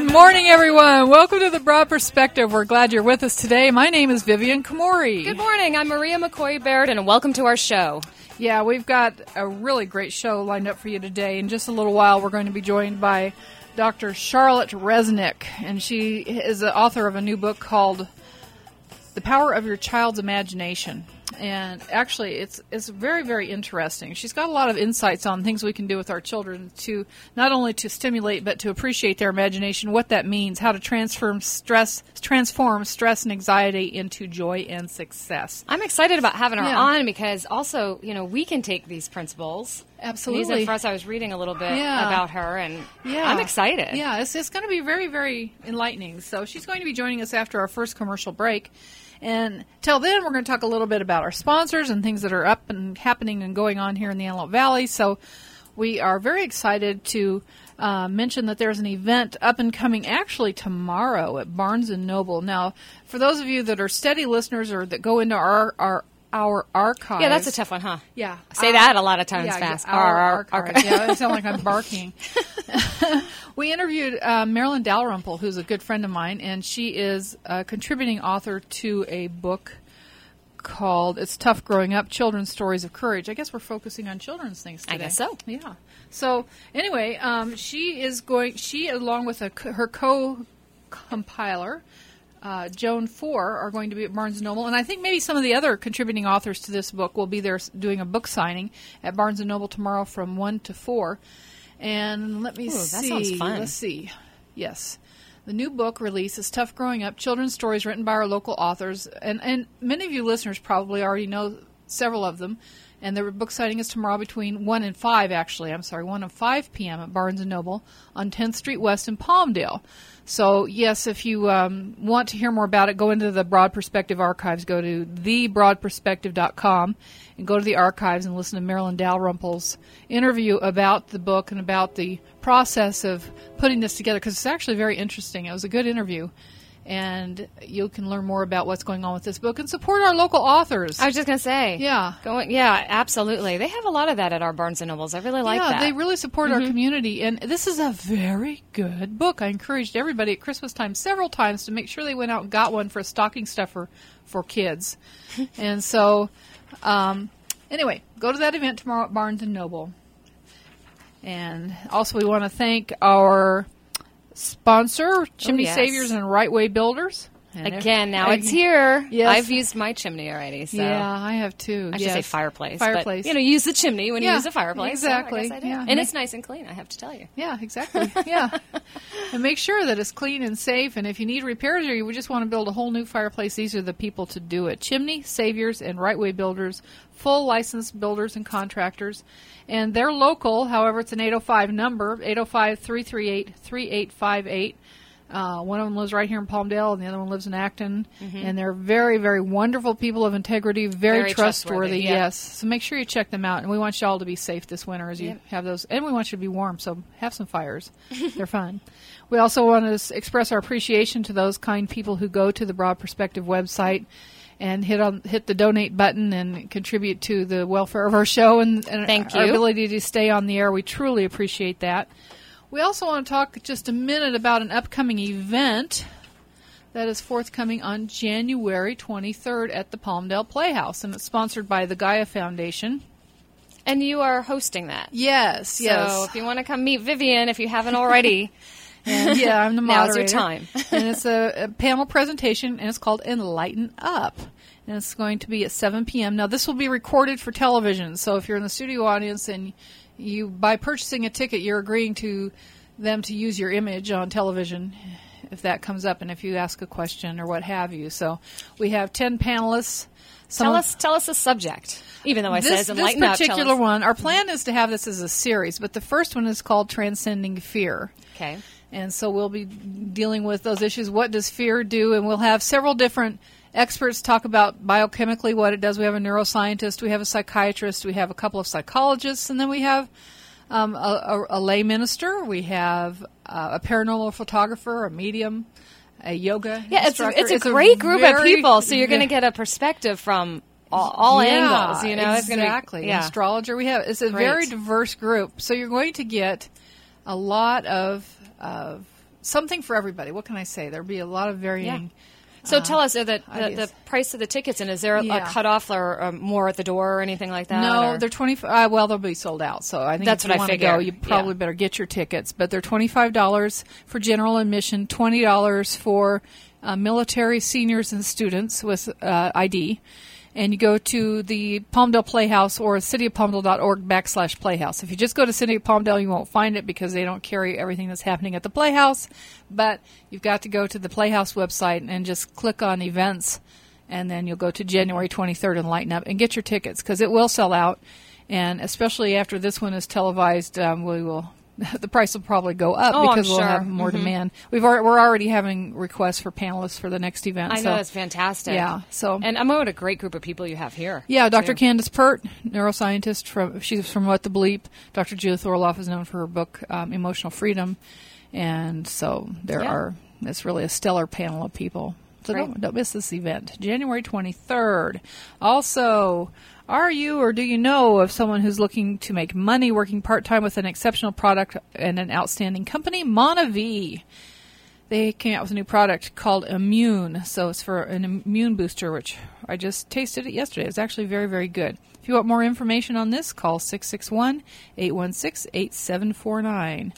Good morning, everyone. Welcome to The Broad Perspective. We're glad you're with us today. My name is Vivian Kamori. Good morning. I'm Maria McCoy-Baird, and welcome to our show. Yeah, we've got a really great show lined up for you today. In just a little while, we're going to be joined by Dr. Charlotte Resnick, and she is the author of a new book called The Power of Your Child's Imagination. And actually, it's very, very interesting. She's got a lot of insights on things we can do with our children to not only to stimulate, but to appreciate their imagination, what that means, how to transform stress and anxiety into joy and success. I'm excited about having her on because also, we can take these principles. Absolutely. Use it for us. I was reading a little bit about her, and I'm excited. Yeah, it's going to be very, very enlightening. So she's going to be joining us after our first commercial break. And till then, we're going to talk a little bit about our sponsors and things that are up and happening and going on here in the Antelope Valley. So we are very excited to mention that there's an event up and coming actually tomorrow at Barnes & Noble. Now, for those of you that are steady listeners or that go into our archives. Yeah, that's a tough one, huh? Yeah. Say that a lot of times fast. Our archives. Yeah, it sounds like I'm barking. We interviewed Marilyn Dalrymple, who's a good friend of mine, and she is a contributing author to a book called It's Tough Growing Up, Children's Stories of Courage. I guess we're focusing on children's things today. I guess so. Yeah. So, anyway, she along with her co-compiler, Joan Four, are going to be at Barnes & Noble, and I think maybe some of the other contributing authors to this book will be there doing a book signing at Barnes & Noble tomorrow from 1 to 4. And let me see. That sounds fun. Let's see. Yes. The new book release is Tough Growing Up, Children's Stories Written by Our Local Authors. And many of you listeners probably already know several of them. And the book signing is tomorrow between 1 and 5 p.m. at Barnes & Noble on 10th Street West in Palmdale. So, yes, if you want to hear more about it, go into the Broad Perspective archives. Go to thebroadperspective.com and go to the archives and listen to Marilyn Dalrymple's interview about the book and about the process of putting this together, because it's actually very interesting. It was a good interview. And you can learn more about what's going on with this book and support our local authors. I was just going to say. Yeah. Yeah, absolutely. They have a lot of that at our Barnes & Nobles. I really like that. Yeah, they really support our community. And this is a very good book. I encouraged everybody at Christmas time several times to make sure they went out and got one for a stocking stuffer for kids. And so, anyway, go to that event tomorrow at Barnes & Noble. And also we want to thank our sponsor, Chimney Saviors and Right Way Builders. And again, now it's here. Yes. I've used my chimney already. So. Yeah, I have too. I should say fireplace. Fireplace. But, use the chimney when you use a fireplace. Exactly. So I guess I did. Yeah. And it's nice and clean, I have to tell you. Yeah, exactly. Yeah. And make sure that it's clean and safe. And if you need repairs or you just want to build a whole new fireplace, these are the people to do it. Chimney Saviors and Right Way Builders, full licensed builders and contractors. And they're local. However, it's an 805 number, 805-338-3858. One of them lives right here in Palmdale, and the other one lives in Acton. And they're very, very wonderful people of integrity, very trustworthy. Yes. So make sure you check them out. And we want you all to be safe this winter as you have those. And we want you to be warm, so have some fires. They're fun. We also want to express our appreciation to those kind people who go to the Broad Perspective website and hit the donate button and contribute to the welfare of our show and Thank our you. ability to stay on the air. We truly appreciate that. We also want to talk just a minute about an upcoming event that is forthcoming on January 23rd at the Palmdale Playhouse, and it's sponsored by the Gaia Foundation. And you are hosting that. Yes. So if you want to come meet Vivian, if you haven't already, and I'm the moderator. Now's your time. And it's a panel presentation, and it's called Enlighten Up. And it's going to be at 7 p.m. Now, this will be recorded for television, so if you're in the studio audience and you, by purchasing a ticket, you're agreeing to them to use your image on television if that comes up and if you ask a question or what have you. So we have 10 panelists. Tell us the subject, even though I says Enlighten Up. This particular one, our plan is to have this as a series, but the first one is called Transcending Fear. Okay. And so we'll be dealing with those issues. What does fear do? And we'll have several different experts talk about biochemically what it does. We have a neuroscientist, we have a psychiatrist, we have a couple of psychologists, and then we have a lay minister, we have a paranormal photographer, a medium, a yoga instructor. It's a great group of people, so you're going to get a perspective from all angles. Exactly. It's Astrologer. It's a very diverse group, so you're going to get a lot of something for everybody. What can I say? There'll be a lot of varying. So tell us the price of the tickets, and is there a cutoff or more at the door or anything like that? No, they're $25. Well, they'll be sold out. So I think that's if you what I want to figure. go, you probably better get your tickets. But they're $25 for general admission, $20 for military seniors and students with ID. And you go to the Palmdale Playhouse or cityofpalmdale.org/playhouse. If you just go to City of Palmdale, you won't find it because they don't carry everything that's happening at the Playhouse. But you've got to go to the Playhouse website and just click on events, and then you'll go to January 23rd and lighten up and get your tickets because it will sell out. And especially after this one is televised, the price will probably go up because we'll have more demand. We're already having requests for panelists for the next event. I know, that's fantastic. Yeah. And I'm what a great group of people you have here. Yeah, Dr. Candace Pert, neuroscientist she's from What the Bleep. Dr. Judith Orloff is known for her book Emotional Freedom, and so it's really a stellar panel of people. So don't miss this event, January 23rd. Also, are you or do you know of someone who's looking to make money working part-time with an exceptional product and an outstanding company? MonaV. They came out with a new product called Immune. So it's for an immune booster, which I just tasted it yesterday. It's actually very, very good. If you want more information on this, call 661-816-8749.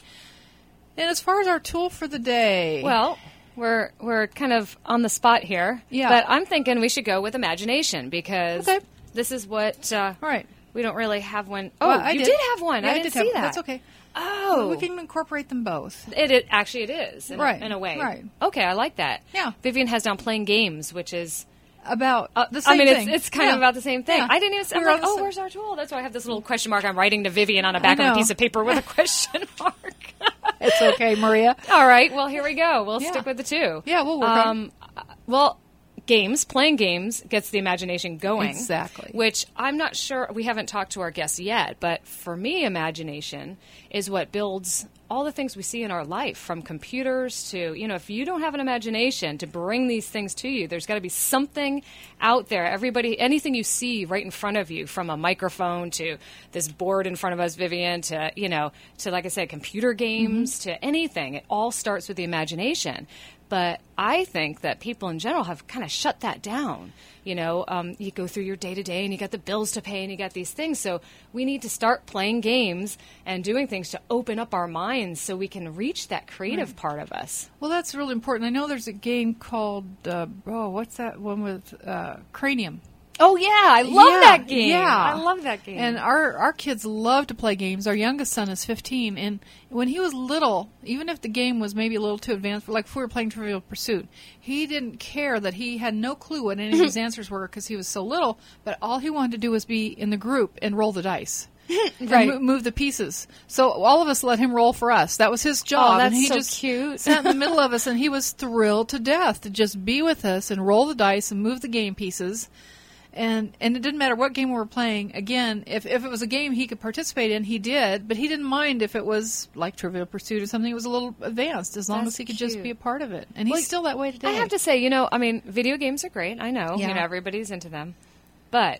And as far as our tool for the day... Well... We're kind of on the spot here. Yeah. But I'm thinking we should go with imagination because this is what... right. We don't really have one. Oh, well, you did have one. Yeah, I didn't see that. That's okay. Oh. We can incorporate them both. Actually, it is, in a way. Right. Okay, I like that. Yeah. Vivian has down playing games, which is... about the same thing. It's kind of about the same thing. Yeah. I didn't even... I'm like, where's our tool? That's why I have this little question mark I'm writing to Vivian on the back of a piece of paper with a question mark. It's okay, Maria. All right, well, here we go. We'll stick with the two. Yeah, we'll work on well, playing games gets the imagination going. Exactly. Which I'm not sure, we haven't talked to our guests yet, but for me, imagination is what builds all the things we see in our life, from computers to, if you don't have an imagination to bring these things to you, there's got to be something out there. Anything you see right in front of you, from a microphone to this board in front of us, Vivian, to, like I said, computer games, to anything. It all starts with the imagination. But I think that people in general have kind of shut that down. You go through your day-to-day and you got the bills to pay and you got these things. So we need to start playing games and doing things to open up our minds so we can reach that creative part of us. Well, that's really important. I know there's a game called, what's that one with Cranium? Oh, yeah. I love that game. Yeah. I love that game. And our kids love to play games. Our youngest son is 15. And when he was little, even if the game was maybe a little too advanced, like if we were playing Trivial Pursuit, he didn't care that he had no clue what any of his answers were because he was so little. But all he wanted to do was be in the group and roll the dice. Right. And move the pieces. So all of us let him roll for us. That was his job. Oh, that's and he so just cute. sat in the middle of us, and he was thrilled to death to just be with us and roll the dice and move the game pieces. And it didn't matter what game we were playing. Again, if it was a game he could participate in, he did. But he didn't mind if it was like Trivial Pursuit or something. It was a little advanced, as long as he could just be a part of it. And he's still that way today. I have to say, video games are great. I know. Yeah. Everybody's into them. But,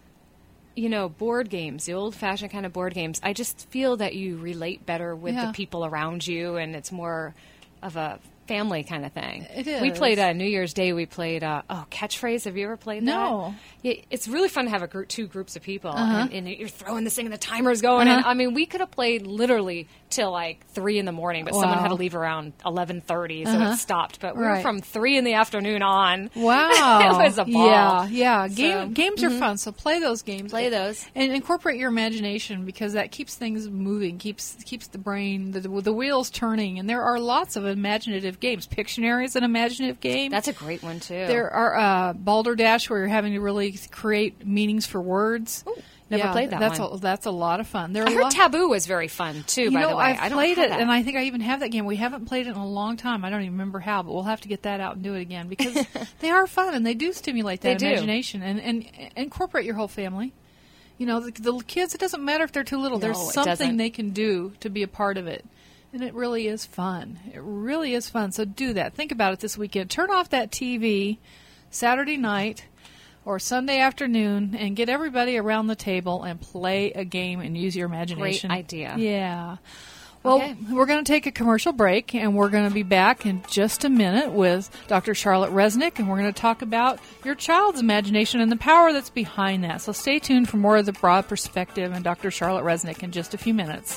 board games, the old-fashioned kind of board games, I just feel that you relate better with the people around you, and it's more of a family kind of thing. It is. We played New Year's Day. We played Catchphrase. Have you ever played that? No. Yeah, it's really fun to have two groups of people, and you're throwing this thing, and the timer's going. And we could have played literally till like 3 in the morning, but someone had to leave around 11:30, so it stopped. But we were from 3 in the afternoon on. Wow, it was a ball. Yeah. Games are fun, so play those games. Play those and incorporate your imagination, because that keeps things moving, keeps the brain, the wheels turning. And there are lots of imaginative games. Pictionary is an imaginative game. That's a great one too. There are Balderdash, where you're having to really create meanings for words. Ooh, never played that one. That's a lot of fun. I heard Taboo was very fun too. By the way, I've played it, and I think I even have that game. We haven't played it in a long time. I don't even remember how, but we'll have to get that out and do it again, because they are fun and they do stimulate that imagination and incorporate your whole family. The kids, it doesn't matter if they're too little. There's something they can do to be a part of it. And it really is fun. It really is fun. So do that. Think about it this weekend. Turn off that TV Saturday night or Sunday afternoon and get everybody around the table and play a game and use your imagination. Great idea. Yeah. Well, Okay. we're going to take a commercial break, and we're going to be back in just a minute with Dr. Charlotte Resnick, and we're going to talk about your child's imagination and the power that's behind that. So stay tuned for more of the broad perspective and Dr. Charlotte Resnick in just a few minutes.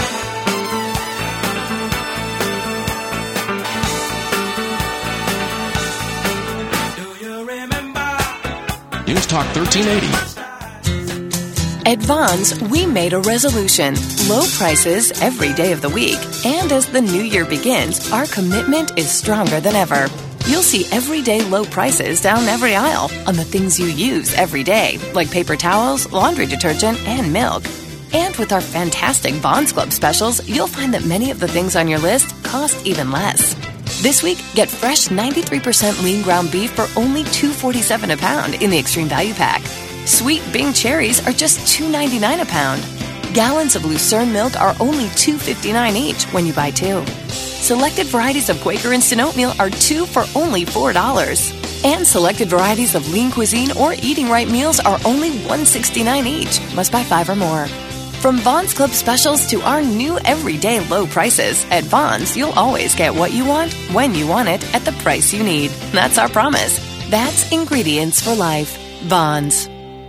News Talk 1380. At Vons, we made a resolution. Low prices every day of the week. And as the new year begins, our commitment is stronger than ever. You'll see everyday low prices down every aisle on the things you use every day, like paper towels, laundry detergent, and milk. And with our fantastic Vons Club specials, you'll find that many of the things on your list cost even less. This week, get fresh 93% lean ground beef for only $2.47 a pound in the Extreme Value Pack. Sweet Bing cherries are just $2.99 a pound. Gallons of Lucerne milk are only $2.59 each when you buy 2. Selected varieties of Quaker Instant Oatmeal are 2 for only $4. And selected varieties of Lean Cuisine or Eating Right meals are only $1.69 each. Must buy 5 or more. From Vons Club specials to our new everyday low prices, at Vons, you'll always get what you want, when you want it, at the price you need. That's our promise. That's ingredients for life. Vons.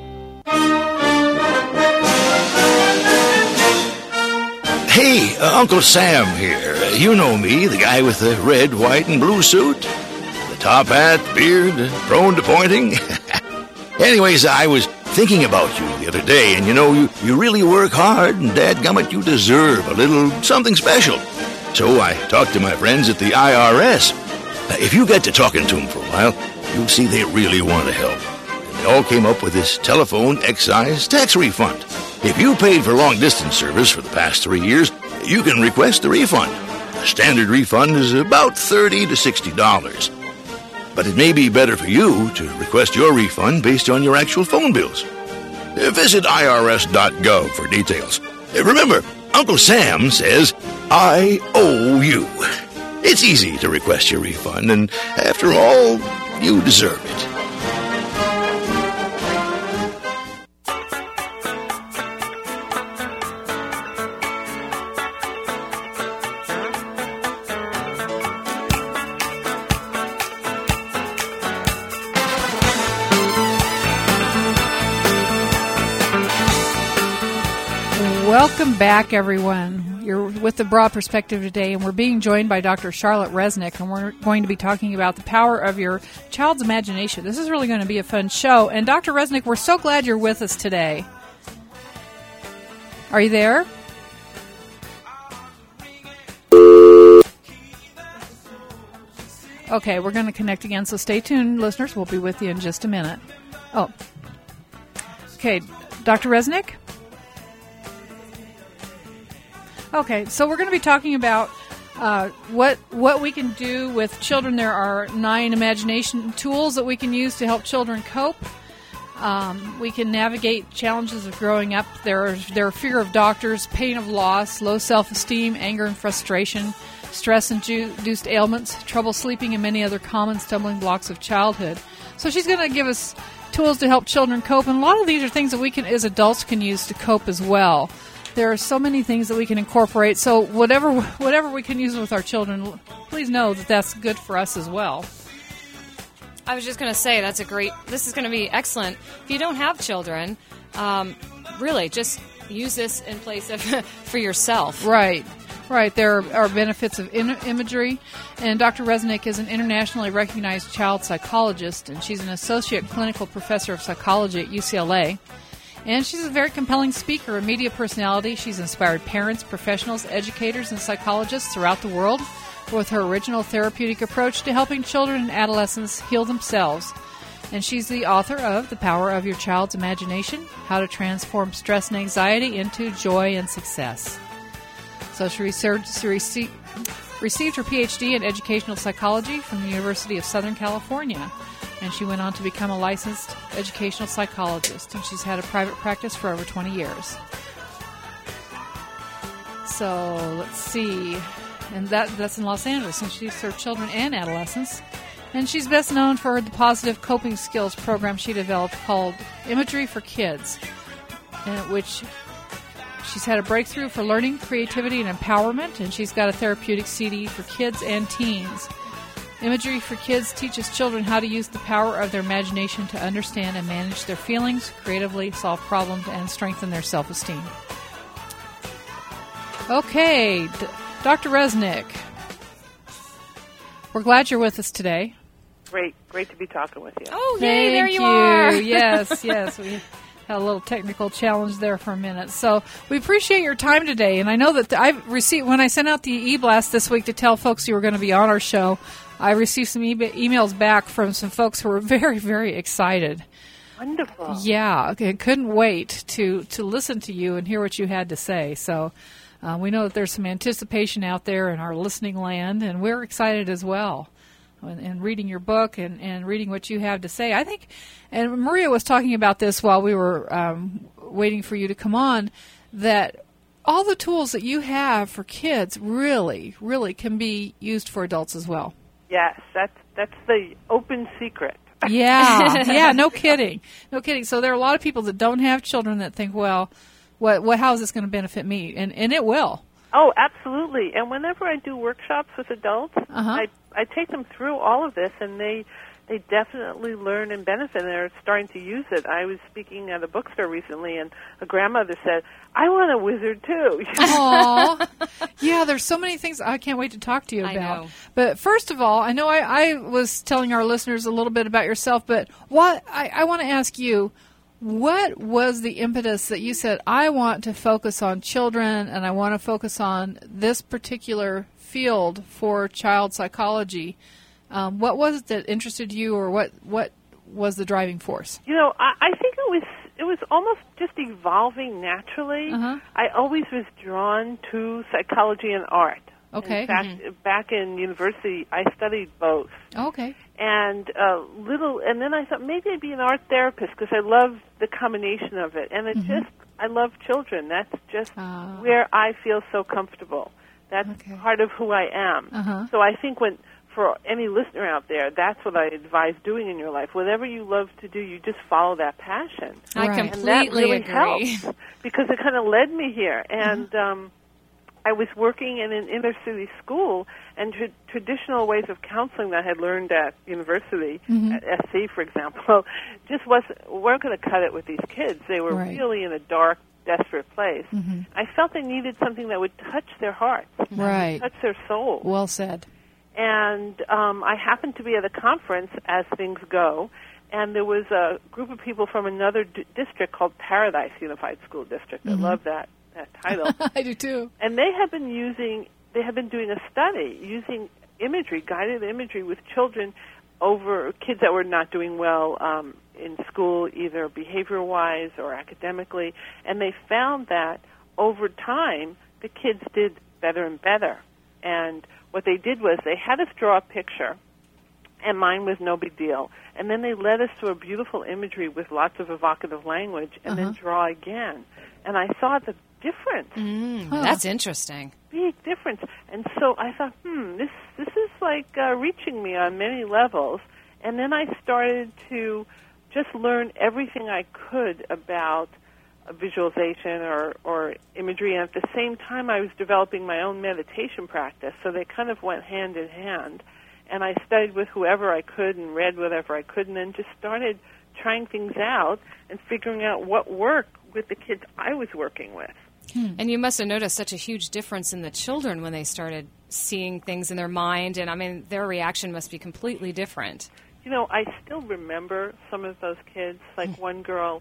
Hey, Uncle Sam here. You know me, the guy with the red, white, and blue suit. The top hat, beard, prone to pointing. Anyways, I was thinking about you the other day, and you really work hard, and dadgummit, you deserve a little something special. So I talked to my friends at the IRS. If you get to talking to them for a while, you'll see they really want to help. And they all came up with this telephone excise tax refund. If you paid for long-distance service for the past 3 years, you can request the refund. The standard refund is about $30 to $60. But it may be better for you to request your refund based on your actual phone bills. Visit irs.gov for details. Remember, Uncle Sam says, I owe you. It's easy to request your refund, and after all, you deserve it. Welcome back, everyone. You're with the Broad Perspective today, and we're being joined by Dr. Charlotte Resnick, and we're going to be talking about the power of your child's imagination. This is really going to be a fun show. And Dr. Resnick, we're so glad you're with us today. Are you there? Okay, we're going to connect again, so stay tuned, listeners. We'll be with you in just a minute. Oh. Okay, Dr. Resnick? Okay, so we're going to be talking about what we can do with children. There are 9 imagination tools that we can use to help children cope. We can navigate challenges of growing up. There are fear of doctors, pain of loss, low self-esteem, anger and frustration, stress-induced ailments, trouble sleeping, and many other common stumbling blocks of childhood. So she's going to give us tools to help children cope, and a lot of these are things that we can, as adults, can use to cope as well. There are so many things that we can incorporate. So whatever we can use with our children, please know that that's good for us as well. I was just going to say this is going to be excellent. If you don't have children, really just use this in place of for yourself. Right. There are benefits of imagery. And Dr. Resnick is an internationally recognized child psychologist, and she's an associate clinical professor of psychology at UCLA. And she's a very compelling speaker and media personality. She's inspired parents, professionals, educators, and psychologists throughout the world with her original therapeutic approach to helping children and adolescents heal themselves. And she's the author of The Power of Your Child's Imagination, How to Transform Stress and Anxiety into Joy and Success. So she received her PhD in educational psychology from the University of Southern California. And she went on to become a licensed educational psychologist, and she's had a private practice for over 20 years. So, let's see. And that's in Los Angeles, and she served children and adolescents. And she's best known for the positive coping skills program she developed called Imagery for Kids, which She's had a breakthrough for learning, creativity, and empowerment, and she's got a therapeutic CD for kids and teens. Imagery for Kids teaches children how to use the power of their imagination to understand and manage their feelings, creatively solve problems, and strengthen their self-esteem. Okay, Dr. Resnick, we're glad you're with us today. Great to be talking with you. Oh, yay, there you are. Yes, we had a little technical challenge there for a minute. So we appreciate your time today. And I know that I've received, when I sent out the e-blast this week to tell folks you were going to be on our show, I received some emails back from some folks who were very, very excited. Wonderful. Yeah, okay, couldn't wait to listen to you and hear what you had to say. So we know that there's some anticipation out there in our listening land, and we're excited as well. And reading your book and reading what you have to say. I think, and Maria was talking about this while we were waiting for you to come on, that all the tools that you have for kids really, really can be used for adults as well. Yes, that's the open secret. Yeah, no kidding. So there are a lot of people that don't have children that think, well, how is this going to benefit me? And it will. Oh, absolutely. And whenever I do workshops with adults, I take them through all of this, and they definitely learn and benefit, and they're starting to use it. I was speaking at a bookstore recently, and a grandmother said, I want a wizard, too. Aww. Yeah, there's so many things I can't wait to talk to you about. I know. But first of all, I know I was telling our listeners a little bit about yourself, but I want to ask you, what was the impetus that you said, I want to focus on children and I want to focus on this particular field for child psychology? What was it that interested you, or what was the driving force? You know, I think it was almost just evolving naturally. I always was drawn to psychology and art. Okay. In fact, back in university, I studied both. Okay. And and then I thought maybe I'd be an art therapist because I love the combination of it. And I love children. That's just where I feel so comfortable. That's part of who I am. So I think for any listener out there, that's what I advise doing in your life. Whatever you love to do, you just follow that passion. I Right. completely And that really agree. helps because it kind of led me here. And I was working in an inner-city school, and traditional ways of counseling that I had learned at university, at SC, for example, just weren't going to cut it with these kids. They were really in a dark, desperate place. I felt they needed something that would touch their hearts, Right. touch their soul. Well said. And I happened to be at a conference, as things go, and there was a group of people from another district called Paradise Unified School District. I love that title. I do too. And they have been doing a study using imagery, guided imagery with children over kids that were not doing well in school, either behavior-wise or academically, and they found that over time the kids did better and better. And what they did was they had us draw a picture, and mine was no big deal. And then they led us to a beautiful imagery with lots of evocative language, and then draw again. And I saw the difference. That's interesting. Big difference. And so I thought, this is like reaching me on many levels. And then I started to just learn everything I could about visualization or imagery, and at the same time I was developing my own meditation practice, so they kind of went hand in hand. And I studied with whoever I could and read whatever I could, and then just started trying things out and figuring out what worked with the kids I was working with. And you must have noticed such a huge difference in the children when they started seeing things in their mind, and I mean, their reaction must be completely different. You know, I still remember some of those kids. Like one girl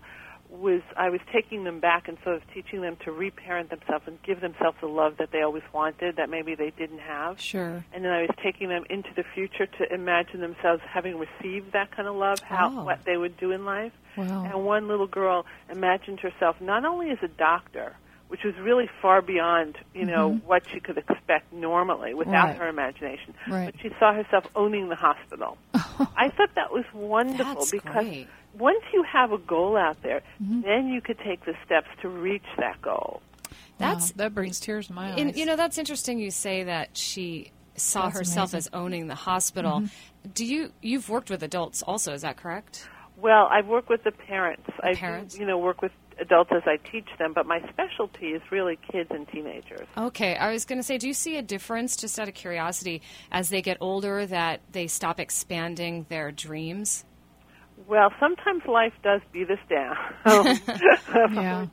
I was taking them back and sort of teaching them to reparent themselves and give themselves the love that they always wanted that maybe they didn't have. Sure. And then I was taking them into the future to imagine themselves having received that kind of love, what they would do in life. Wow. And one little girl imagined herself not only as a doctor, which was really far beyond, what she could expect normally without her imagination. Right. But she saw herself owning the hospital. I thought that was wonderful. That's because great. once you have a goal out there, then you could take the steps to reach that goal. That brings tears to my eyes. And, that's interesting you say that she saw That's herself amazing. as owning the hospital. You've worked with adults also, is that correct? Well, I've worked with the parents. Parents? Work with adults as I teach them, but my specialty is really kids and teenagers. Okay, I was going to say, do you see a difference, just out of curiosity, as they get older that they stop expanding their dreams? Well, sometimes life does beat us down. Yeah.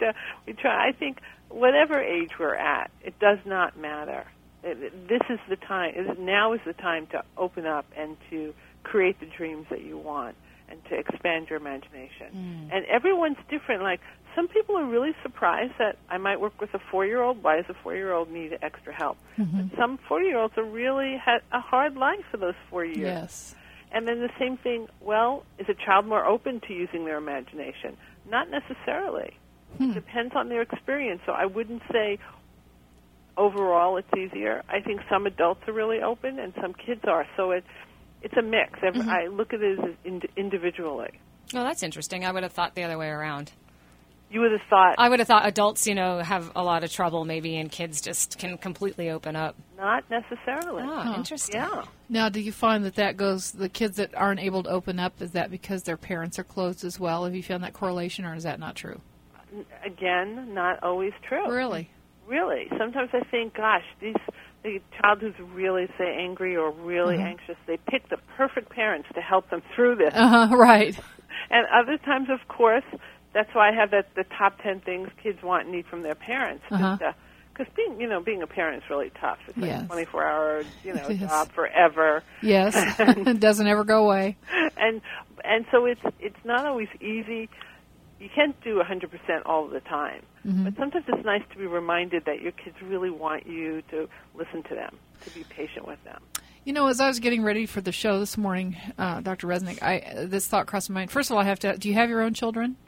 I think whatever age we're at, it does not matter. This is the time. Now is the time to open up and to create the dreams that you want and to expand your imagination. And everyone's different. Like, some people are really surprised that I might work with a 4-year-old. Why does a 4-year-old need extra help? But some 40-year-olds are really had a hard life for those 4 years. Yes. And then the same thing, well, is a child more open to using their imagination? Not necessarily. It depends on their experience. So I wouldn't say overall it's easier. I think some adults are really open and some kids are. So it's a mix. I look at it as individually. Oh, that's interesting. I would have thought the other way around. You would have thought... I would have thought adults, have a lot of trouble maybe, and kids just can completely open up. Not necessarily. Oh, interesting. Yeah. Now, do you find that goes, the kids that aren't able to open up, is that because their parents are closed as well? Have you found that correlation, or is that not true? Again, not always true. Really? Really. Sometimes I think, gosh, the child who's really, say, angry or really anxious, they pick the perfect parents to help them through this. Right. And other times, of course, that's why I have the top 10 things kids want and need from their parents. Because being a parent is really tough. It's like a 24-hour, job forever. Yes. It doesn't ever go away. And so it's not always easy. You can't do 100% all the time. But sometimes it's nice to be reminded that your kids really want you to listen to them, to be patient with them. As I was getting ready for the show this morning, Dr. Resnick, this thought crossed my mind. First of all, do you have your own children?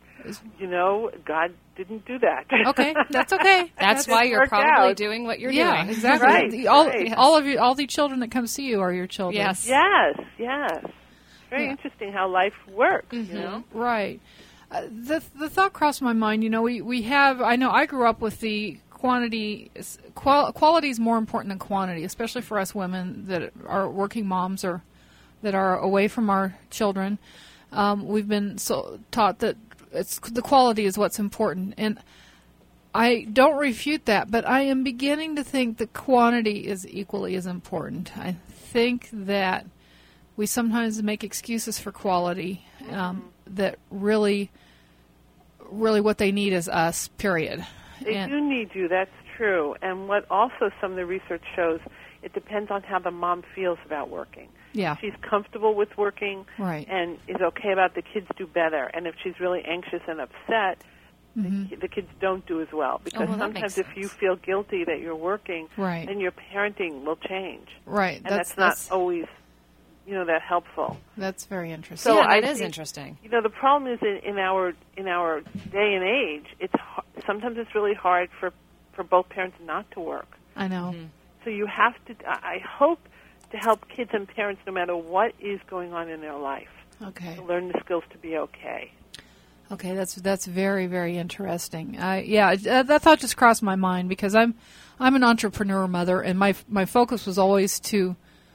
God didn't do that. Okay, that's okay. That's why you're probably doing what you're doing. Yeah, exactly. Right, all the children that come see you are your children. Yes. Yes. It's very interesting how life works, Right. The thought crossed my mind, we have, I know I grew up with the quality is more important than quantity, especially for us women that are working moms or that are away from our children. We've been so taught that the quality is what's important, and I don't refute that, but I am beginning to think the quantity is equally as important. I think that we sometimes make excuses for quality, that really what they need is us, period. They do need you, that's true. And what also some of the research shows, it depends on how the mom feels about working. Yeah. She's comfortable with working and is okay about the kids do better. And if she's really anxious and upset, the kids don't do as well. Because sometimes if you feel guilty that you're working, then your parenting will change. Right. And that's not always, that helpful. That's very interesting. So that is interesting. The problem is in our day and age, sometimes it's really hard for both parents not to work. I know. So you have to, I hope, to help kids and parents no matter what is going on in their life. Okay. To learn the skills to be okay. Okay, that's very, very interesting. That thought just crossed my mind because I'm an entrepreneur mother, and my focus was always to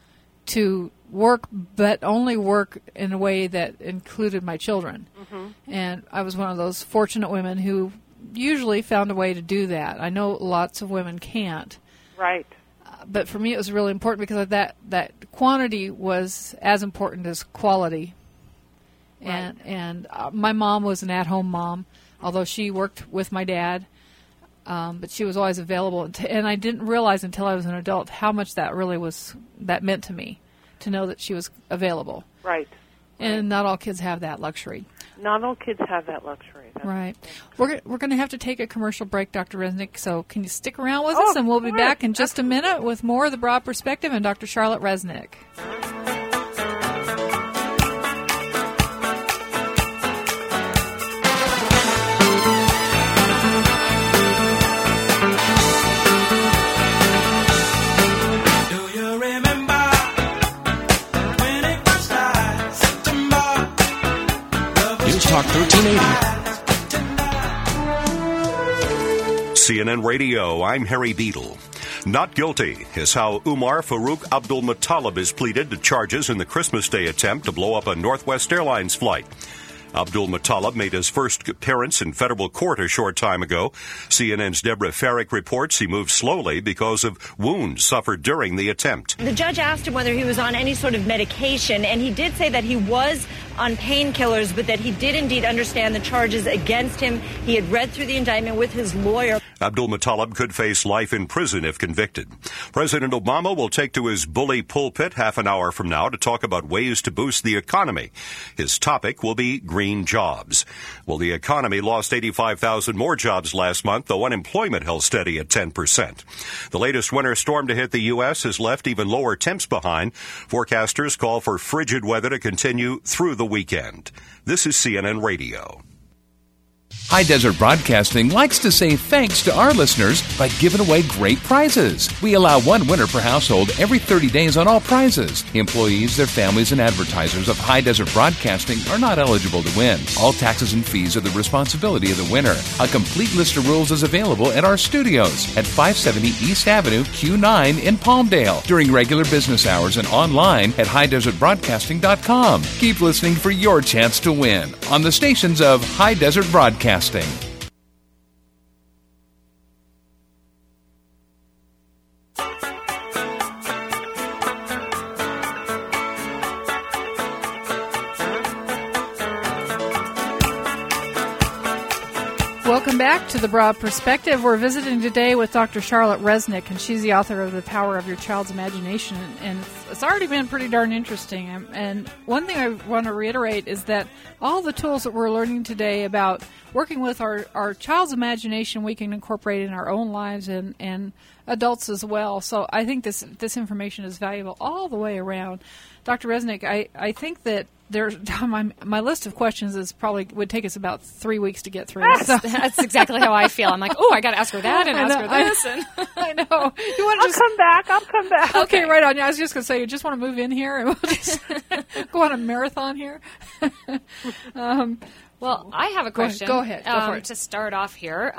work, but only work in a way that included my children. And I was one of those fortunate women who usually found a way to do that. I know lots of women can't. Right. But for me, it was really important because that quantity was as important as quality. Right. And my mom was an at-home mom, although she worked with my dad. But she was always available, and I didn't realize until I was an adult how much that meant to me, to know that she was available. Right. And not all kids have that luxury. Not all kids have that luxury. Right. We're going to have to take a commercial break, Dr. Resnick, so can you stick around with us? And we'll be back in just a minute with more of The Broad Perspective and Dr. Charlotte Resnick. Talk 1380. CNN Radio, I'm Harry Beadle. Not guilty is how Umar Farouk Abdul Muttalib is pleaded to charges in the Christmas Day attempt to blow up a Northwest Airlines flight. Abdul Muttalib made his first appearance in federal court a short time ago. CNN's Deborah Farrick reports he moved slowly because of wounds suffered during the attempt. The judge asked him whether he was on any sort of medication, and he did say that he was on painkillers, but that he did indeed understand the charges against him. He had read through the indictment with his lawyer. Abdul Muttalib could face life in prison if convicted. President Obama will take to his bully pulpit half an hour from now to talk about ways to boost the economy. His topic will be green jobs. Well, the economy lost 85,000 more jobs last month, though unemployment held steady at 10%. The latest winter storm to hit the U.S. has left even lower temps behind. Forecasters call for frigid weather to continue through the weekend. This is CNN Radio. High Desert Broadcasting likes to say thanks to our listeners by giving away great prizes. We allow one winner per household every 30 days on all prizes. Employees, their families, and advertisers of High Desert Broadcasting are not eligible to win. All taxes and fees are the responsibility of the winner. A complete list of rules is available at our studios at 570 East Avenue, Q9 in Palmdale during regular business hours and online at highdesertbroadcasting.com. Keep listening for your chance to win on the stations of High Desert Broadcasting. Welcome back to The Broad Perspective. We're visiting today with Dr. Charlotte Resnick, and she's the author of The Power of Your Child's Imagination. And it's already been pretty darn interesting. And one thing I want to reiterate is that all the tools that we're learning today about working with our child's imagination, we can incorporate in our own lives and adults as well. So I think this information is valuable all the way around. Dr. Resnick, I think that my list of questions is probably would take us about 3 weeks to get through. So. That's exactly how I feel. I'm like, oh, I got to ask her that and ask her this. I know. You want to I'll come back. Okay, right on. Yeah, I was just going to say, you just want to move in here and we'll just go on a marathon here. Well, I have a question. Go ahead. Go for it. To start off here.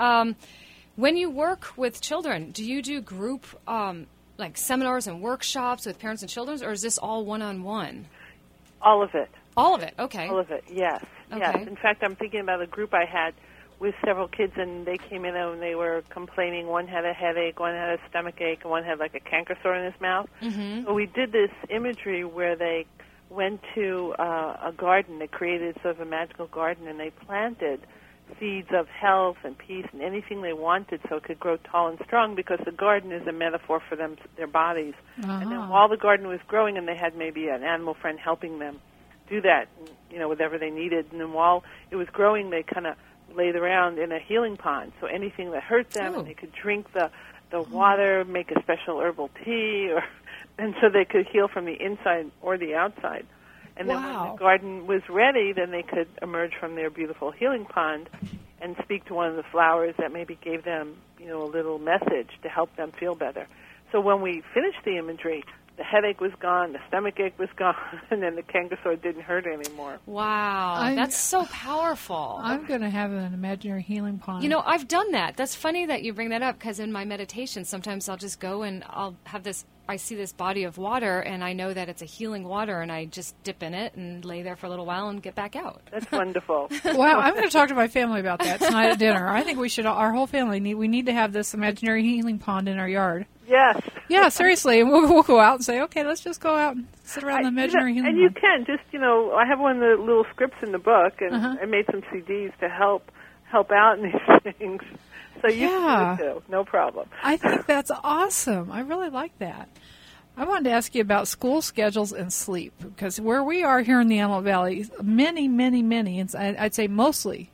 When you work with children, do you do group like seminars and workshops with parents and children, or is this all one-on-one? All of it. All of it, okay. All of it, yes. Okay. Yes. In fact, I'm thinking about a group I had with several kids, and they came in and they were complaining. One had a headache, one had a stomach ache, and one had like a canker sore in his mouth. Mm-hmm. So we did this imagery where they went to a garden. They created sort of a magical garden, and they planted seeds of health and peace and anything they wanted so it could grow tall and strong, because the garden is a metaphor for them, their bodies. Uh-huh. And then while the garden was growing, and they had maybe an animal friend helping them do that, whatever they needed. And then while it was growing, they kind of laid around in a healing pond. So anything that hurt them, and they could drink the water, make a special herbal tea, and so they could heal from the inside or the outside. And then when the garden was ready, then they could emerge from their beautiful healing pond and speak to one of the flowers that maybe gave them, a little message to help them feel better. So when we finished the imagery, the headache was gone, the stomach ache was gone, and then the canker sore didn't hurt anymore. Wow, that's so powerful. I'm going to have an imaginary healing pond. I've done that. That's funny that you bring that up, because in my meditation, sometimes I'll just go and I'll have I see this body of water, and I know that it's a healing water, and I just dip in it and lay there for a little while and get back out. That's wonderful. Wow, I'm going to talk to my family about that tonight at dinner. I think we should, our whole family, we need to have this imaginary healing pond in our yard. Yes. Yeah, seriously. We'll go out and say, okay, let's just go out and sit around the imaginary healing pond. And you can just, I have one of the little scripts in the book, and I made some CDs to help out in these things. So you can do it too. No problem. I think that's awesome. I really like that. I wanted to ask you about school schedules and sleep, because where we are here in the Antelope Valley, many, and I'd say mostly,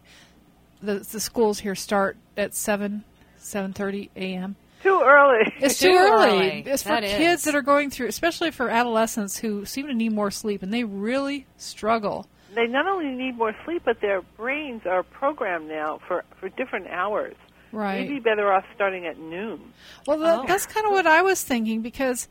the schools here start at 7:30 a.m. Too early. It's too early. It's for kids that are going through, especially for adolescents who seem to need more sleep, and they really struggle. They not only need more sleep, but their brains are programmed now for different hours. Right. Maybe better off starting at noon. Well, that's kind of what I was thinking, because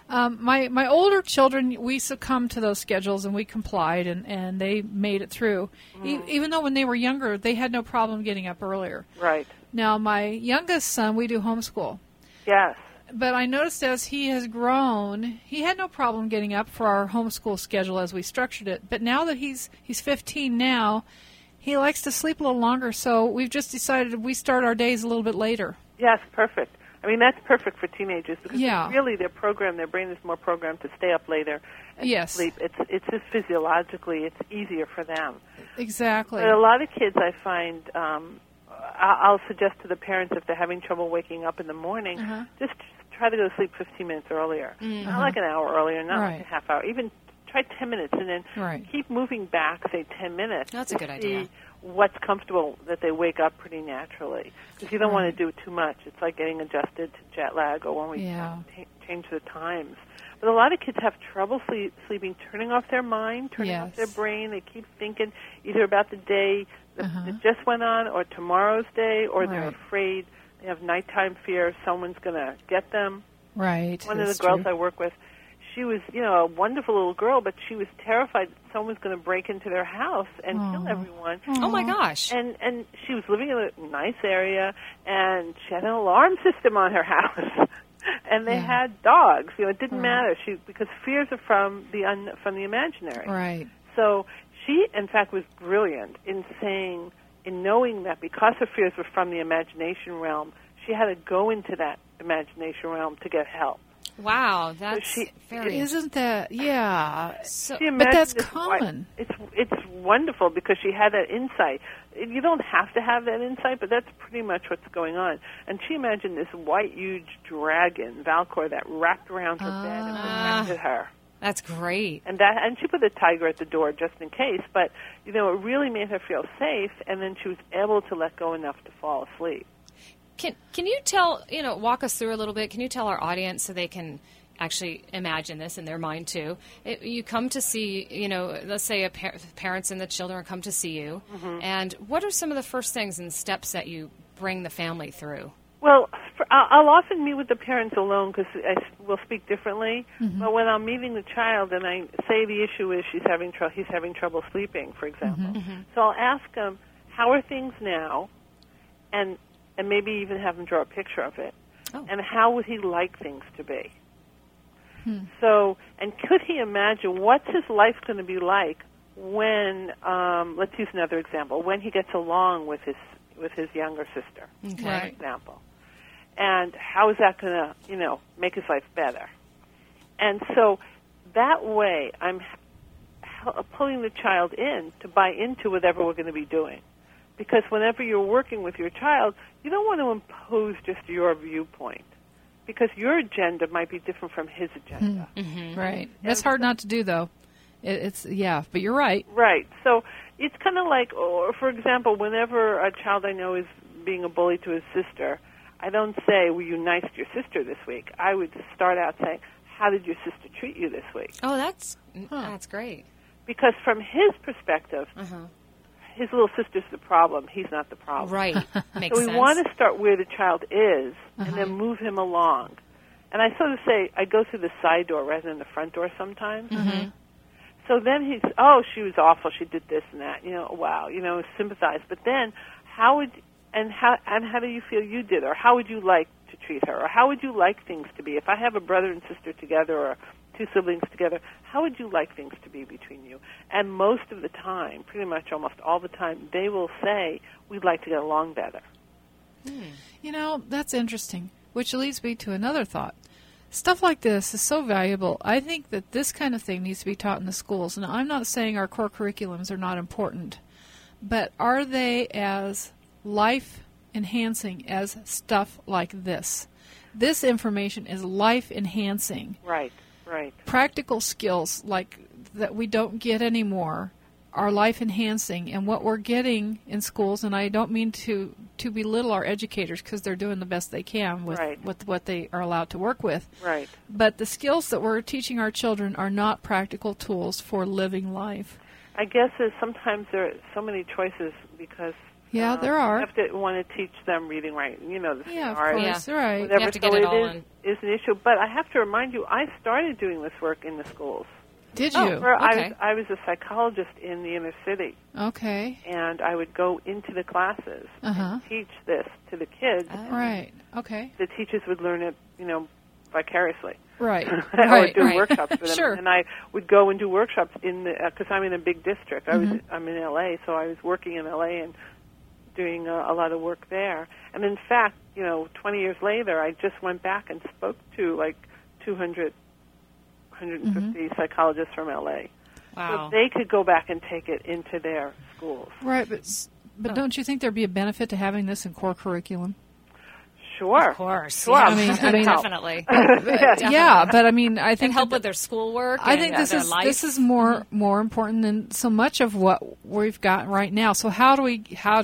my older children, we succumbed to those schedules and we complied, and they made it through. Even though when they were younger, they had no problem getting up earlier. Right. Now, my youngest son, we do homeschool. Yes. But I noticed as he has grown, he had no problem getting up for our homeschool schedule as we structured it. But now that he's 15 now, he likes to sleep a little longer. So we've just decided we start our days a little bit later. Yes, perfect. I mean, that's perfect for teenagers because Yeah. really their brain is more programmed to stay up later and Yes. sleep. It's just physiologically, it's easier for them. Exactly. But a lot of kids, I find, I'll suggest to the parents if they're having trouble waking up in the morning, just try to go to sleep 15 minutes earlier. Not like an hour earlier, not like a half hour. Even try 10 minutes and then keep moving back, say 10 minutes. That's a good idea. See what's comfortable that they wake up pretty naturally. Because you don't want to do too much. It's like getting adjusted to jet lag or when we change the times. But a lot of kids have trouble sleeping, turning off their mind, turning off their brain. They keep thinking either about the day that just went on or tomorrow's day, or they're afraid. They have nighttime fear someone's going to get them. Right. One of the girls I work with, she was, a wonderful little girl, but she was terrified that someone was going to break into their house and kill everyone. Oh, my gosh. And she was living in a nice area, and she had an alarm system on her house. And they had dogs. It didn't matter. Because fears are from the imaginary. Right. So she, in fact, was brilliant in knowing that because her fears were from the imagination realm, she had to go into that imagination realm to get help. Wow, that's very. Isn't that but that's common. It's wonderful because she had that insight. You don't have to have that insight, but that's pretty much what's going on. And she imagined this white, huge dragon, Valcor, that wrapped around her bed and protected her. That's great. And she put the tiger at the door just in case, but it really made her feel safe, and then she was able to let go enough to fall asleep. Can you walk us through a little bit? Can you tell our audience so they can actually imagine this in their mind too? You come to see, let's say parents and the children come to see you, and what are some of the first things and steps that you bring the family through? Well, I'll often meet with the parents alone because we'll speak differently. But when I'm meeting the child and I say the issue is he's having trouble sleeping, for example, so I'll ask him, how are things now, and maybe even have him draw a picture of it, and how would he like things to be? So, and could he imagine what's his life going to be like when, let's use another example, when he gets along with his younger sister, for example. And how is that going to, make his life better? And so that way I'm pulling the child in to buy into whatever we're going to be doing. Because whenever you're working with your child, you don't want to impose just your viewpoint. Because your agenda might be different from his agenda. Right. That's hard not to do, though. But you're right. Right. So it's kind of like, or for example, whenever a child I know is being a bully to his sister, I don't say, were you nice to your sister this week? I would start out saying, how did your sister treat you this week? Oh, that's great. Because from his perspective, his little sister's the problem. He's not the problem. Right. Makes sense. So we want to start where the child is and then move him along. And I sort of say, I go through the side door rather than the front door sometimes. So then she was awful. She did this and that. Wow. Sympathize. But then, how do you feel you did, or how would you like to treat her, or how would you like things to be? If I have a brother and sister together, or two siblings together, how would you like things to be between you? And most of the time, pretty much almost all the time, they will say, we'd like to get along better. That's interesting, which leads me to another thought. Stuff like this is so valuable. I think that this kind of thing needs to be taught in the schools. And I'm not saying our core curriculums are not important, but are they as life-enhancing as stuff like this? This information is life-enhancing. Right. Practical skills like that we don't get anymore are life-enhancing, and what we're getting in schools, and I don't mean to belittle our educators because they're doing the best they can with what they are allowed to work with. Right. But the skills that we're teaching our children are not practical tools for living life. I guess sometimes there are so many choices because there are. You have to want to teach them reading, right? The of course, right. Whatever, you have to get it all in. Is an issue. But I have to remind you, I started doing this work in the schools. Did you? Okay. I was a psychologist in the inner city, Okay. and I would go into the classes and teach this to the kids. Right. Okay. The teachers would learn it, vicariously. Right. I Right. would do workshops for them, Sure. and I would go and do workshops in because I'm in a big district. I'm in LA, so I was working in LA and doing a lot of work there. And in fact, 20 years later, I just went back and spoke to like 150 psychologists from LA. Wow. So they could go back and take it into their schools. Right, but don't you think there'd be a benefit to having this in core curriculum? Sure. Of course. Sure. Yeah. I mean, definitely. Yeah, but I mean, I think And help that- with their schoolwork. I think and this their is life. this is more important than so much of what we've got right now. So how do we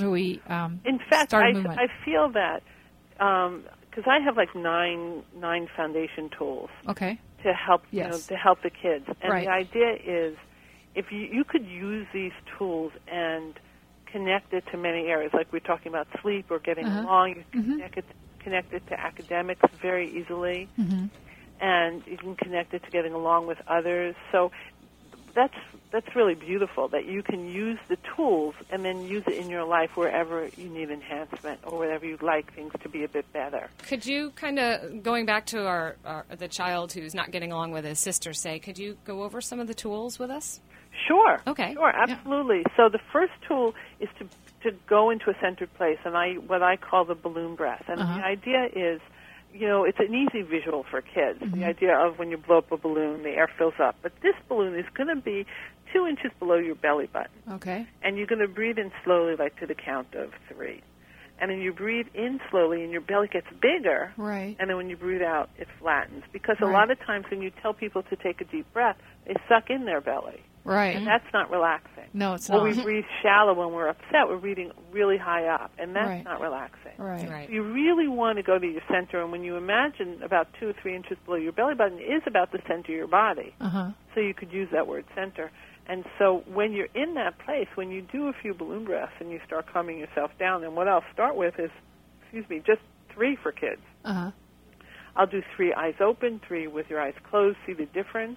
In fact, start a movement? I feel that because I have like nine foundation tools Okay. to help Yes. to help the kids, and Right. the idea is if you could use these tools and connect it to many areas, like we're talking about sleep or getting along, you can connect it to academics very easily, and you can connect it to getting along with others. So that's really beautiful that you can use the tools and then use it in your life wherever you need enhancement or wherever you'd like things to be a bit better. Could you kind of, going back to the child who's not getting along with his sister, could you go over some of the tools with us? Sure. Okay. Sure, absolutely. So the first tool is to go into a centered place, and what I call the balloon breath. And the idea is, it's an easy visual for kids. The idea of when you blow up a balloon, the air fills up. But this balloon is going to be 2 inches below your belly button. Okay. And you're going to breathe in slowly, like to the count of 3. And then you breathe in slowly, and your belly gets bigger. Right. And then when you breathe out, it flattens. Because a Right. lot of times when you tell people to take a deep breath, they suck in their belly. Right. And that's not relaxing. No, it's Or not. we breathe shallow when we're upset. We're breathing really high up, and that's Right. not relaxing. Right. You really want to go to your center, and when you imagine about 2 or 3 inches below your belly button is about the center of your body. So you could use that word center. And so when you're in that place, when you do a few balloon breaths and you start calming yourself down, then what I'll start with is, just 3 for kids. I'll do 3 eyes open, 3 with your eyes closed, see the difference.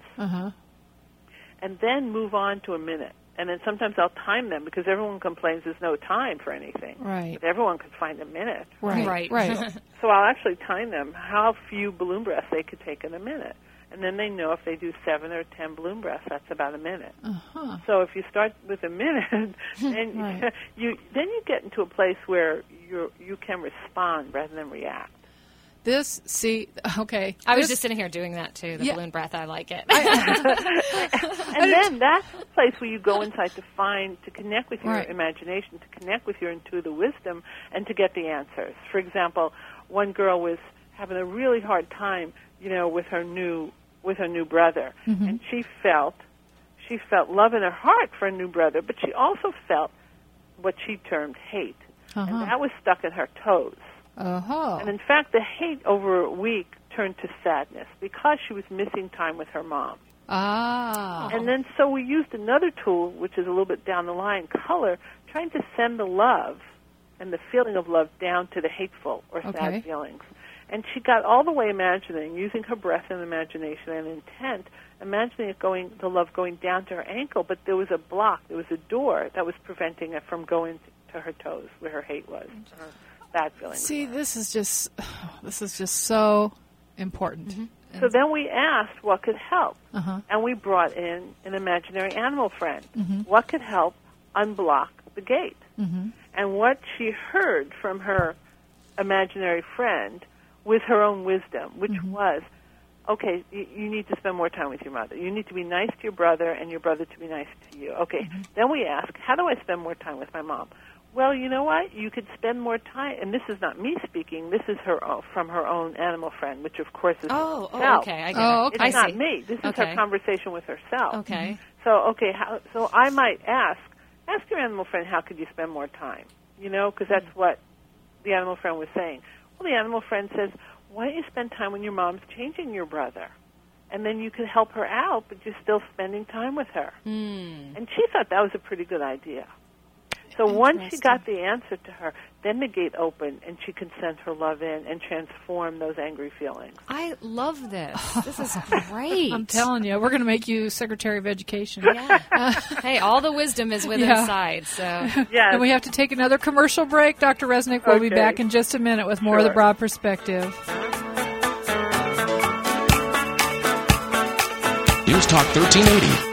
And then move on to a minute. And then sometimes I'll time them because everyone complains there's no time for anything. Right. But everyone could find a minute. Right. So I'll actually time them how few balloon breaths they could take in a minute. And then they know if they do 7 or 10 balloon breaths, that's about a minute. So if you start with a minute, then Right. you get into a place where you can respond rather than react. Okay. I was just sitting here doing that too, the Yeah. balloon breath. I like it. And then that's the place where you go inside to connect with your Right. imagination, to connect with your intuitive wisdom, and to get the answers. For example, one girl was having a really hard time, with her new brother, and she felt love in her heart for a new brother, but she also felt what she termed hate, and that was stuck in her toes. And in fact, the hate over a week turned to sadness because she was missing time with her mom. And then so we used another tool, which is a little bit down the line, color, trying to send the love and the feeling of love down to the hateful or sad feelings. And she got all the way imagining, using her breath and imagination and intent, imagining the love going down to her ankle, but there was a block, there was a door that was preventing it from going to her toes where her hate was, her bad feelings. See, this is just so important. So then we asked what could help, and we brought in an imaginary animal friend. What could help unblock the gate? And what she heard from her imaginary friend with her own wisdom, which was, okay, you need to spend more time with your mother. You need to be nice to your brother and your brother to be nice to you. Okay, then we ask, how do I spend more time with my mom? Well, you know what? You could spend more time, and this is not me speaking. This is from her own animal friend, which of course is herself. Okay, I get it. It's not me. This is her conversation with herself. Okay. So so I might ask your animal friend, how could you spend more time? Because that's what the animal friend was saying. Well, the animal friend says, why don't you spend time when your mom's changing your brother? And then you can help her out, but you're still spending time with her. And she thought that was a pretty good idea. So once she got the answer to her, then the gate opened, and she can send her love in and transform those angry feelings. I love this. This is great. I'm telling you, we're going to make you Secretary of Education. Yeah. Hey, all the wisdom is within inside. So yes. And we have to take another commercial break. Dr. Resnick will be back in just a minute with more of the Broad Perspective. News Talk 1380.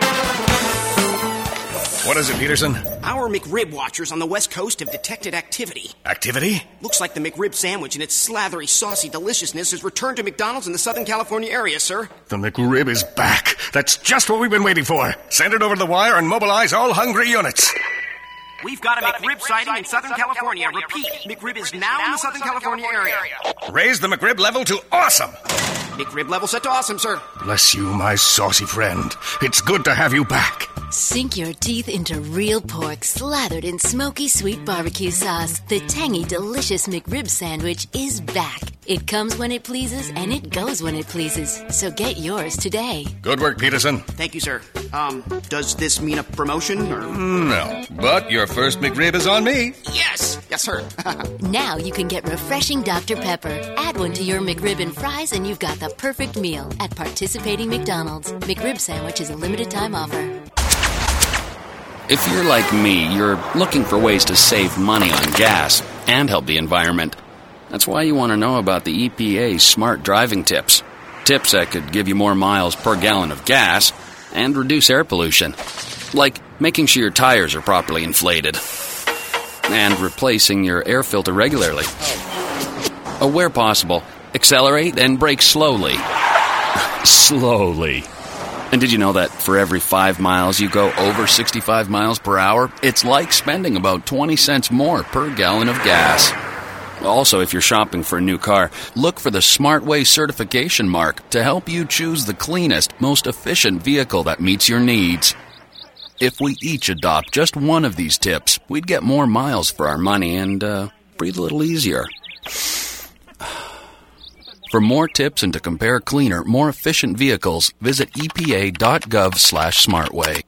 What is it, Peterson? Our McRib watchers on the West Coast have detected activity. Activity? Looks like the McRib sandwich and its slathery, saucy deliciousness has returned to McDonald's in the Southern California area, sir. The McRib is back. That's just what we've been waiting for. Send it over the wire and mobilize all hungry units. We've got a McRib sighting in Southern California. Repeat, McRib is now in the Southern California area. Raise the McRib level to awesome. McRib level set to awesome, sir. Bless you, my saucy friend. It's good to have you back. Sink your teeth into real pork slathered in smoky sweet barbecue sauce. The tangy, delicious McRib sandwich is back. It comes when it pleases, and it goes when it pleases. So get yours today. Good work, Peterson. Thank you, sir. Does this mean a promotion, or...? No, but your first McRib is on me. Yes, sir. Now you can get refreshing Dr. Pepper. Add one to your McRib and fries, and you've got the perfect meal at participating McDonald's. McRib sandwich is a limited-time offer. If you're like me, you're looking for ways to save money on gas and help the environment. That's why you want to know about the EPA's smart driving tips. Tips that could give you more miles per gallon of gas and reduce air pollution. Like making sure your tires are properly inflated and replacing your air filter regularly. Where possible, accelerate and brake slowly. Slowly. And did you know that for every 5 miles you go over 65 miles per hour, it's like spending about 20 cents more per gallon of gas? Also, if you're shopping for a new car, look for the SmartWay certification mark to help you choose the cleanest, most efficient vehicle that meets your needs. If we each adopt just one of these tips, we'd get more miles for our money and breathe a little easier. For more tips and to compare cleaner, more efficient vehicles, visit epa.gov/smartway.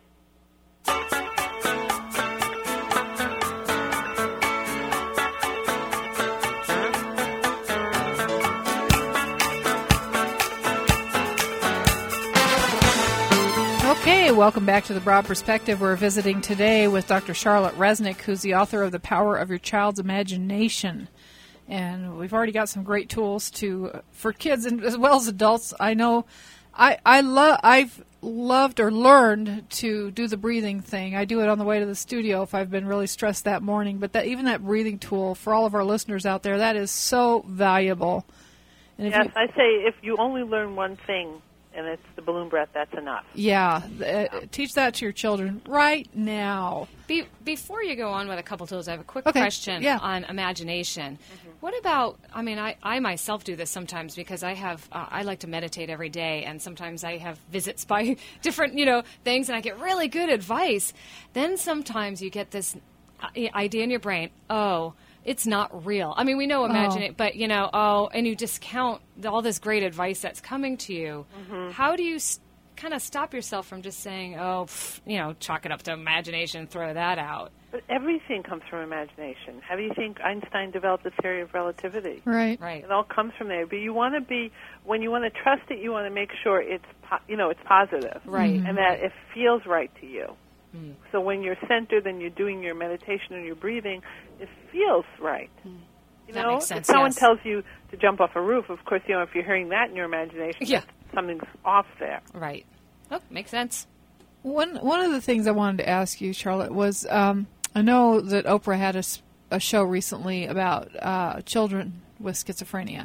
Okay, welcome back to the Broad Perspective. We're visiting today with Dr. Charlotte Resnick, who's the author of The Power of Your Child's Imagination. And we've already got some great tools for kids and as well as adults. I know I've loved or learned to do the breathing thing. I do it on the way to the studio if I've been really stressed that morning. But even that breathing tool, for all of our listeners out there, that is so valuable. And yes, I say if you only learn one thing, and it's the balloon breath, that's enough. Yeah, teach that to your children right now. Before you go on with a couple tools, I have a quick question on imagination. Mm-hmm. What about, I myself do this sometimes because I like to meditate every day, and sometimes I have visits by different, things, and I get really good advice. Then sometimes you get this idea in your brain, it's not real. We know imagine it, but, and you discount all this great advice that's coming to you. Mm-hmm. How do you kind of stop yourself from just saying, chalk it up to imagination, throw that out? But everything comes from imagination. How do you think Einstein developed the theory of relativity? Right. It all comes from there. But you want to when you want to trust it, you want to make sure it's positive. Right. And that it feels right to you. Mm. So when you're centered and you're doing your meditation and your breathing, it feels right. Mm. That makes sense, if someone tells you to jump off a roof, of course, if you're hearing that in your imagination, something's off there. Right. Oh, makes sense. One of the things I wanted to ask you, Charlotte, was I know that Oprah had a show recently about children with schizophrenia.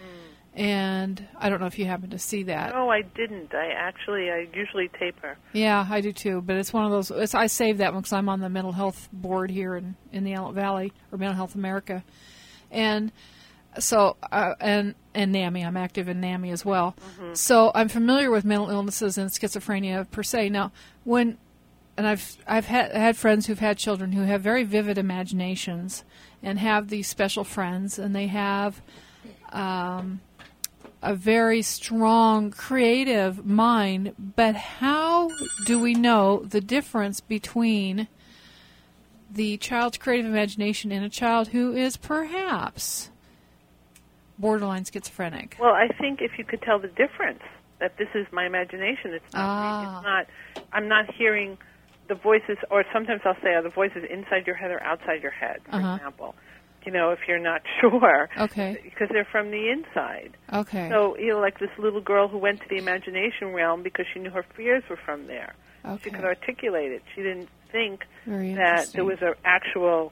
And I don't know if you happen to see that. No, I didn't. I usually tape her. Yeah, I do too. But it's one of those. I saved that one because I'm on the mental health board here in the Antelope Valley, or Mental Health America, and so and NAMI. I'm active in NAMI as well. Mm-hmm. So I'm familiar with mental illnesses and schizophrenia per se. Now, I've had friends who've had children who have very vivid imaginations and have these special friends, and they have a very strong creative mind, but how do we know the difference between the child's creative imagination in a child who is perhaps borderline schizophrenic? Well, I think if you could tell the difference, that this is my imagination, it's not, I'm not hearing the voices, or sometimes I'll say, are the voices inside your head or outside your head, for example. You know, if you're not sure. Okay. Because they're from the inside. Okay. So, you know, like this little girl who went to the imagination realm because she knew her fears were from there. Okay. She could articulate it. She didn't think Very that there was an actual,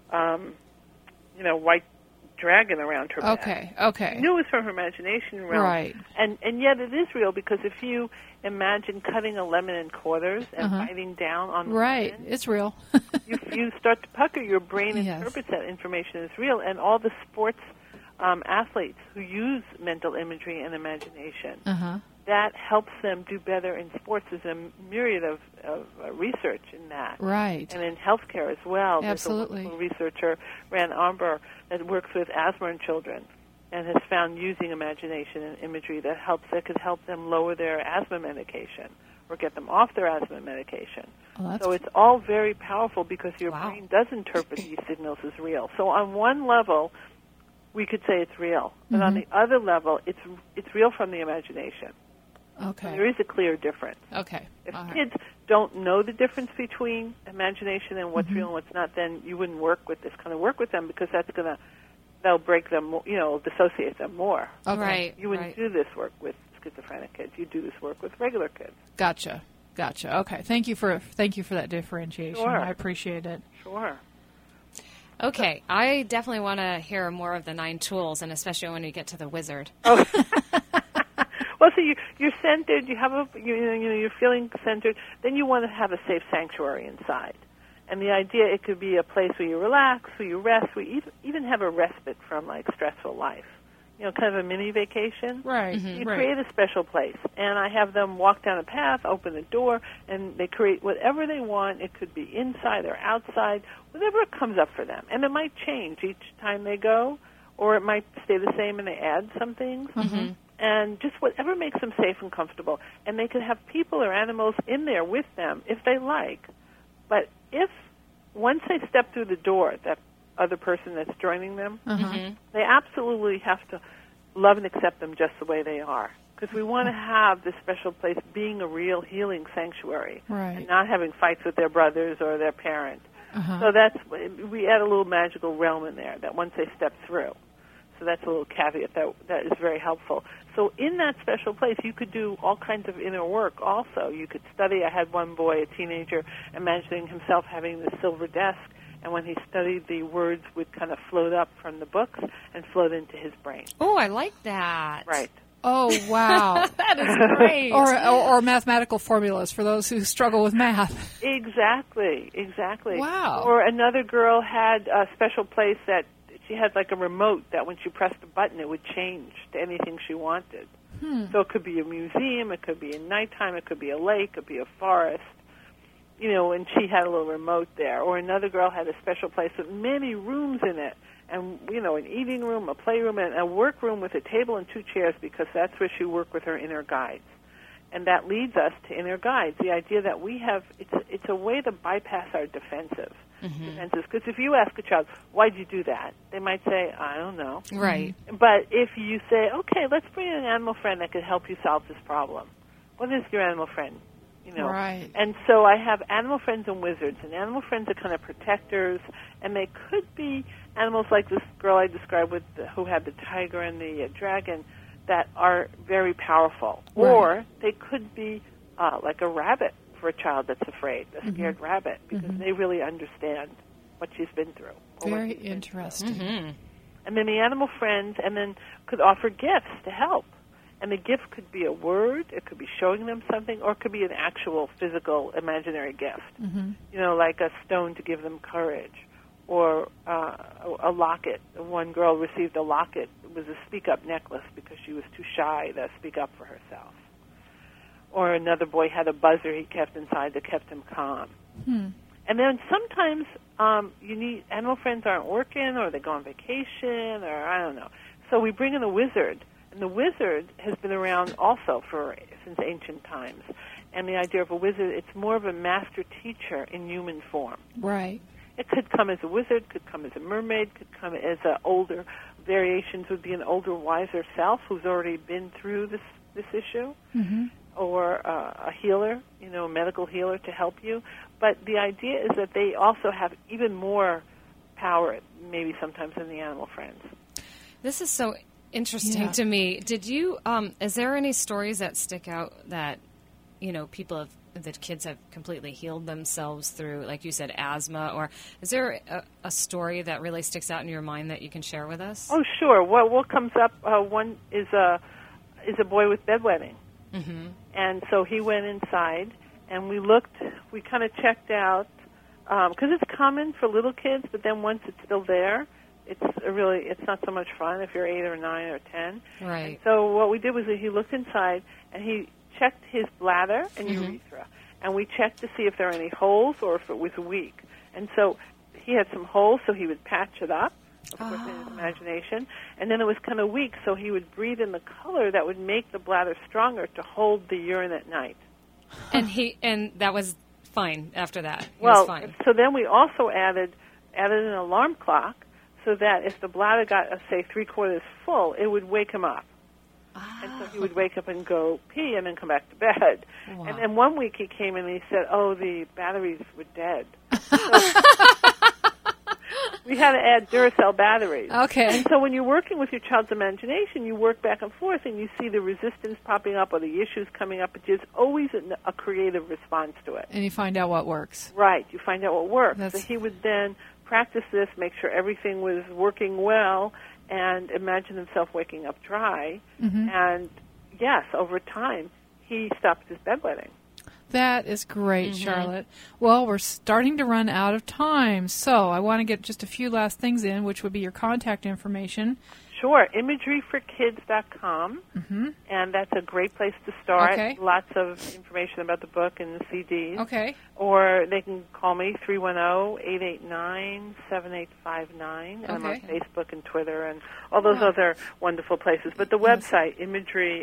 you know, white dragon around her back. Okay, okay. She knew it was from her imagination realm. Right. And yet it is real, because if you imagine cutting a lemon in quarters and biting down on the right, lemon, it's real. you start to pucker. Your brain interprets that information as real. And all the sports athletes who use mental imagery and imagination, that helps them do better in sports. There's a myriad of research in that. Right. And in healthcare as well. Absolutely. There's a wonderful researcher, Rand Amber, that works with asthma in children and has found using imagination and imagery that could help them lower their asthma medication or get them off their asthma medication. Oh, so it's all very powerful because your brain does interpret these signals as real. So on one level, we could say it's real. But on the other level, it's real from the imagination. Okay. There is a clear difference. Okay. If kids don't know the difference between imagination and what's real and what's not, then you wouldn't work with them, because that'll break them, you know, dissociate them more. Okay. Right. You wouldn't do this work with schizophrenic kids. You do this work with regular kids. Gotcha. Okay. Thank you for that differentiation. Sure. I appreciate it. Sure. Okay, I definitely want to hear more of the 9 tools, and especially when you get to the wizard. Oh. Well, so you're centered. You have you're feeling centered. Then you want to have a safe sanctuary inside, and the idea, it could be a place where you relax, where you rest, where you even have a respite from like stressful life. You know, kind of a mini vacation. Right. You create a special place, and I have them walk down a path, open a door, and they create whatever they want. It could be inside or outside, whatever comes up for them, and it might change each time they go, or it might stay the same and they add some things. And just whatever makes them safe and comfortable. And they could have people or animals in there with them if they like. But if, once they step through the door, that other person that's joining them, they absolutely have to love and accept them just the way they are. Because we want to have this special place being a real healing sanctuary. And not having fights with their brothers or their parent. So we add a little magical realm in there that once they step through. So that's a little caveat that is very helpful. So in that special place, you could do all kinds of inner work also. You could study. I had one boy, a teenager, imagining himself having this silver desk, and when he studied, the words would kind of float up from the books and float into his brain. Oh, I like that. Right. Oh, wow. That is great. or mathematical formulas for those who struggle with math. Exactly. Wow. Or another girl had a special place that she had like a remote that when she pressed a button, it would change to anything she wanted. So it could be a museum, it could be a nighttime, it could be a lake, it could be a forest, you know, and she had a little remote there. Or another girl had a special place with many rooms in it, and, you know, an eating room, a playroom, and a workroom with a table and 2 chairs, because that's where she worked with her inner guides. And that leads us to inner guides, the idea that we have, it's a way to bypass our defenses. Because if you ask a child, why'd you do that? They might say, I don't know. Right. But if you say, okay, let's bring in an animal friend that could help you solve this problem. What is your animal friend? You know? Right. And so I have animal friends and wizards. And animal friends are kind of protectors, and they could be animals like this girl I described who had the tiger and the dragon that are very powerful. Right. Or they could be like a rabbit for a child that's afraid, a scared rabbit, because they really understand what she's been through. Very interesting. And then the animal friends, and then could offer gifts to help. And the gift could be a word, it could be showing them something, or it could be an actual physical imaginary gift. You know, like a stone to give them courage, or a locket. One girl received a locket. It was a speak-up necklace because she was too shy to speak up for herself. Or another boy had a buzzer he kept inside that kept him calm. And then sometimes animal friends aren't working, or they go on vacation, or I don't know. So we bring in a wizard, and the wizard has been around also since ancient times. And the idea of a wizard, it's more of a master teacher in human form. Right. It could come as a wizard, could come as a mermaid, could come as a older, variations would be an older, wiser self who's already been through this issue, or a healer, a medical healer to help you. But the idea is that they also have even more power, maybe sometimes, than the animal friends. This is so interesting to me. Did you, is there any stories that stick out that, that kids have completely healed themselves through, like you said, asthma? Or is there a story that really sticks out in your mind that you can share with us? Oh, sure. What comes up, one is a boy with bedwetting. And so he went inside, and we kind of checked out, because it's common for little kids, but then once it's still there, it's not so much fun if you're 8 or 9 or 10. Right. And so what we did was that he looked inside, and he checked his bladder and urethra, and we checked to see if there are any holes or if it was weak. And so he had some holes, so he would patch it up, of course, in his imagination. And then it was kind of weak, so he would breathe in the color that would make the bladder stronger to hold the urine at night. And that was fine after that. He was fine. So then we also added an alarm clock so that if the bladder got, say, 3/4 full, it would wake him up. And so he would wake up and go pee and then come back to bed. Wow. And then one week he came in and he said, the batteries were dead. We had to add Duracell batteries. Okay. And so when you're working with your child's imagination, you work back and forth and you see the resistance popping up or the issues coming up, but there's always a creative response to it. And you find out what works. Right. You find out what works. So he would then practice this, make sure everything was working well, and imagine himself waking up dry. And, yes, over time, he stopped his bedwetting. That is great, Charlotte. Well, we're starting to run out of time, so I want to get just a few last things in, which would be your contact information. Sure, imageryforkids.com, and that's a great place to start. Okay. Lots of information about the book and the CDs. Okay. Or they can call me, 310-889-7859, and I'm on Facebook and Twitter and all those other wonderful places. But the website, Imagery,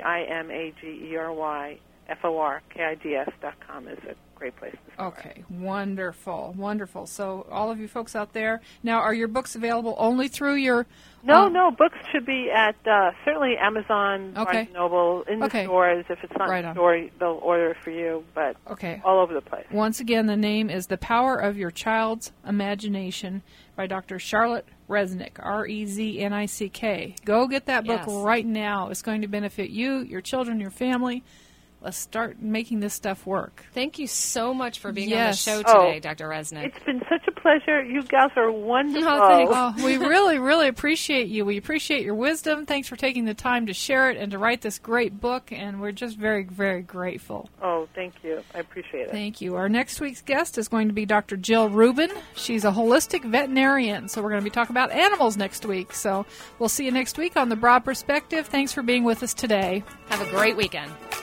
IMAGERYFORKIDS.com, is a great place to start. Okay, wonderful, wonderful. So all of you folks out there, now are your books available only through your... No, books should be at certainly Amazon, Barnes & Noble, in the stores. If it's not in the store, they'll order it for you, but all over the place. Once again, the name is The Power of Your Child's Imagination by Dr. Charlotte Resnick, Reznick. Go get that book right now. It's going to benefit you, your children, your family. Let's start making this stuff work. Thank you so much for being on the show today, Dr. Resnick. It's been such a pleasure. You guys are wonderful. We really, really appreciate you. We appreciate your wisdom. Thanks for taking the time to share it and to write this great book, and we're just very, very grateful. Oh, thank you. I appreciate it. Thank you. Our next week's guest is going to be Dr. Jill Rubin. She's a holistic veterinarian, so we're going to be talking about animals next week. So we'll see you next week on The Broad Perspective. Thanks for being with us today. Have a great weekend.